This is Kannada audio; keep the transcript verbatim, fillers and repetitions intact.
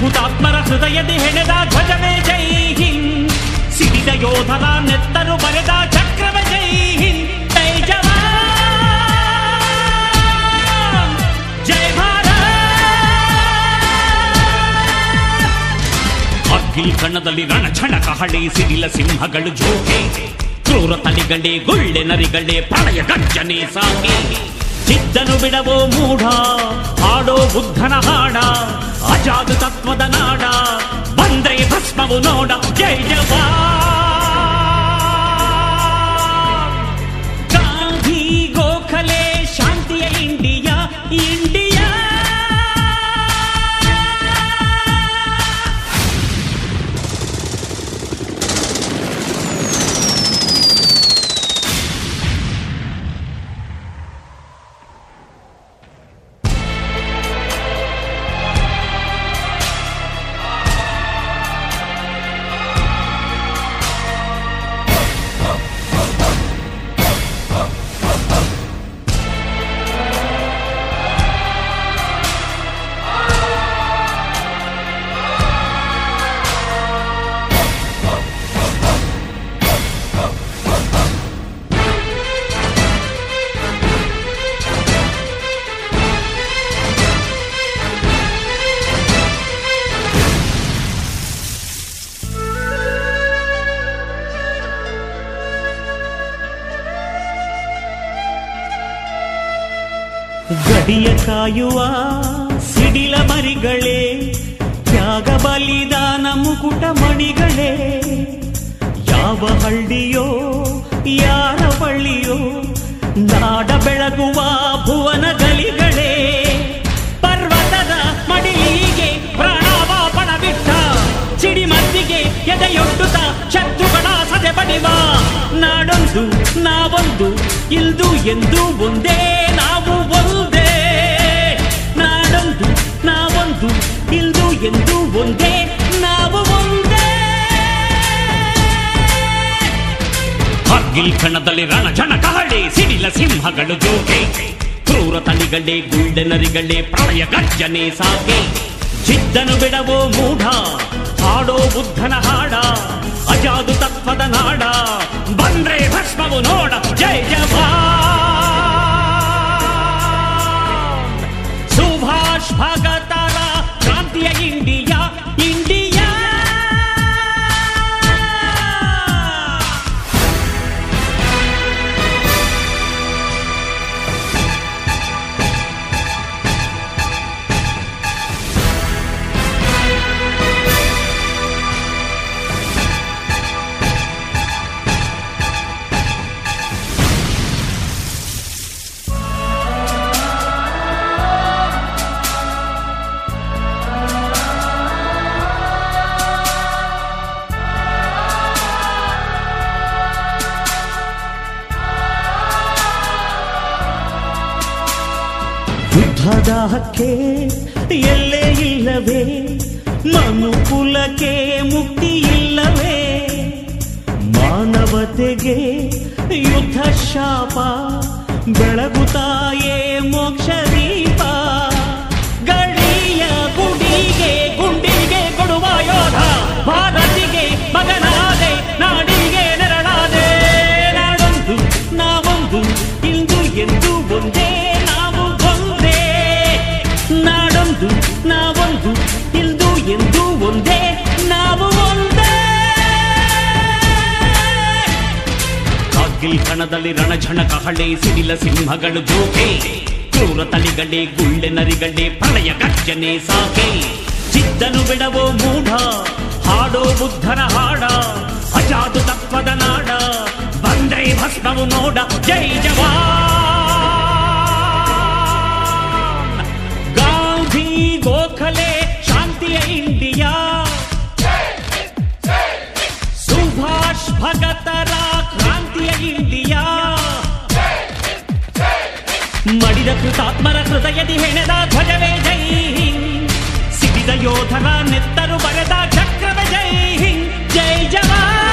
ಹುತಾತ್ಮರ ಹೃದಯದಿ ಹೆಣೆದ ಧ್ವಜವೇ ಜೈ ಹಿಂದ್, ಸಿಡಿದ ಯೋಧರ ನೆತ್ತರು ಬರೆದ ಚಕ್ರವೇ ಜೈ ಹಿಂದ್. ಜೈ ಜವಾನ್ ಜೈ ಭಾರತ್. ಕಾರ್ಗಿಲ್ ಕಣದಲ್ಲಿ ರಣಛಣ ಕಹಳೆ, ಸಿಡಿಲ ಸಿಂಹಗಳು ಜೋಕೆ, ಕ್ರೂರ ತಳಿಗಳೇ ಗುಳ್ಳೆ ನರಿಗಳೇ ಪ್ರಳಯ ಗರ್ಜನೆ ಸಾಗಿ. ಚಿದ್ದನು ಬಿಡವೋ ಮೂಢ, ಹಾಡೋ ಬುದ್ಧನ ಹಾಡ, ಅಜಾದ ತತ್ವದ ನಾಡ, ಬಂದ್ರೆ ಭಸ್ಮವು ನೋಡ. ಜೈ ಜವಾನ್. ಗಾಂಧಿ ಗೋಖಲೆ ಶಾಂತಿಯ ಇಂಡಿಯಾ, ಇಂಡಿಯಾ. ಗಡಿಯ ಕಾಯುವ ಸಿಡಿಲ ಮರಿಗಳೇ, ತ್ಯಾಗ ಬಲಿದಾನ ಮುಕುಟ ಮಣಿಗಳೇ, ಯಾವ ಹಳ್ಳಿಯೋ ಯಾರ ಬಳ್ಳಿಯೋ, ನಾಡ ಬೆಳಗುವ ಭುವನ ಗಲಿಗಳೇ, ಪರ್ವತದ ಮಡಿಲಿಗೆ ಪ್ರಾಣಾವಾಪಣ ಬಿಟ್ಟ ಸಿಡಿಮದ್ದಿಗೆ ಎದೆಯೊಡ್ಡುತ್ತ ಶತ್ರುಗಳ ಸದೆ ಬಡಿವ. ನಾಡೊಂದು ನಾವೊಂದು ಇಲ್ದು ಎಂದು ಒಂದೇ ನಾವು ಒಂದೇ. ನಾಡೊಂದು ನಾವೊಂದು ಇಲ್ದು ಎಂದು ಒಂದೇ ನಾವು ಒಂದೇ. ಕಾರ್ಗಿಲ್ ಕಣದಲ್ಲಿ ರಣಜನ ಕಹಳೆ, ಸಿಡಿಲ ಸಿಂಹಗಳು ಜೋಕೆ, ಕ್ರೂರ ತಳಿಗಳೇ ಗುಳ್ಳೆ ನರಿಗಳೇ ಪ್ರಳಯ ಗರ್ಜನೆ ಸಾಗೆ. ಚಿದ್ದನು ಬಿಡವೋ ಮೂಢ, ಹಾಡೋ ಬುದ್ಧನ ಹಾಡ, ಅಜಾದು ತತ್ವದ ನಾಡ, ಬಂದ್ರೆ ಭಸ್ಮವು ನೋಡ. ಜೈ ಜವಾನ್. ಸುಭಾಷ್ ಭಗತರ ಕ್ರಾಂತಿಯ ಇಂಡಿಯಾ, ಇಂಡಿಯಾ. ಯುದ್ಧದ ಹಕ್ಕೆ ಎಲ್ಲೇ ಇಲ್ಲವೇ, ಮನುಕುಲಕ್ಕೆ ಮುಕ್ತಿ ಇಲ್ಲವೇ, ಮಾನವತೆಗೆ ಯುದ್ಧ ಶಾಪ, ಬೆಳಗುತ್ತಾಯೇ ಮೋಕ್ಷ ದೀಪ. ಗಡಿಯ ಗುಡಿಗೆ ಗುಂಡಿಗೆ ಕೊಡುವ ಯೋಧ, ಭಾರತಿಗೆ ಮಗನಾದೆ ನಾಡಿಗೆ ನೆರಳಾದೆ. ನಾಡೊಂದು ನಾವೊಂದು ಇಂದು ಎಂದು ಒಂದೇ ನಾವು ಒಂದೇ. ನಾಡೊಂದು ನಾವೊಂದು ಇಂದು ಎಂದು ಒಂದೇ ನಾವು ಒಂದೇ. ಕಾರ್ಗಿಲ್ ಕಣದಲ್ಲಿ ರಣಝಣ ಕಹಳೆ, ಸಿಡಿಲ ಸಿಂಹಗಳು ಜೋಕೆ, ಕ್ರೂರ ತಳಿಗಳೇ ಗುಳ್ಳೆ ನರಿಗಳೇ ಪ್ರಳಯ ಗರ್ಜನೆ ಸಾಗೆ. ಚಿದ್ದನು ಬಿಡವೋ ಮೂಢ, ಹಾಡೋ ಬುದ್ಧನ ಹಾಡ, ಅಜಾದು ತತ್ವದ ನಾಡ, ಬಂದ್ರೆ ಭಸ್ಮವು ನೋಡ. ಜೈ ಜವಾನ್. ಗಾಂಧಿ ಗೋಖಲೆ ಶಾಂತಿಯ ಇಂಡಿಯಾ, ಸುಭಾಷ್ ಭಗತರ ಕ್ರಾಂತಿಯ ಇಂಡಿಯಾ, ಮಡಿದ ಕೃತಾತ್ಮರ ಹೃದಯದಿ ಹೆಣೆದ ಧ್ವಜವೇ ಜೈ ಹಿಂದ್, ಸಿಡಿದ ಯೋಧರ ನೆತ್ತರು ಬರೆದ ಚಕ್ರವೇ ಜೈ ಹಿಂದ್. ಜೈ ಜವಾನ್.